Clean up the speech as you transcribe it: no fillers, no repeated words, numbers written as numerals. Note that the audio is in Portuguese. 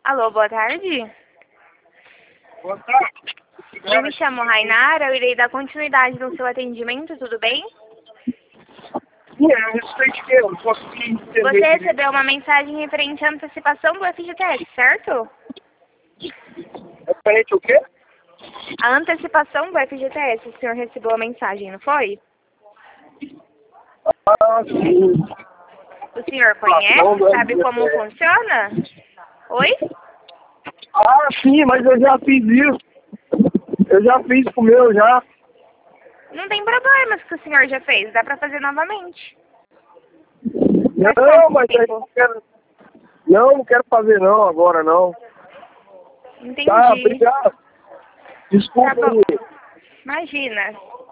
Alô, boa tarde. Boa tarde. Eu me chamo Rainara, eu irei dar continuidade no seu atendimento, tudo bem? Sim, eu respeito que eu não posso entender. Você recebeu uma mensagem referente à antecipação do FGTS, certo? Referente o quê? A antecipação do FGTS, o senhor recebeu a mensagem, não foi? Ah, sim. O senhor conhece, sabe como funciona? Oi? Ah, sim, mas eu já fiz isso. Eu já fiz com o meu, já. Não tem problemas que o senhor já fez, dá pra fazer novamente. Não, mas eu não quero... Não quero fazer não, agora não. Entendi. Tá, obrigado. Desculpa Tá bom. aí. Imagina.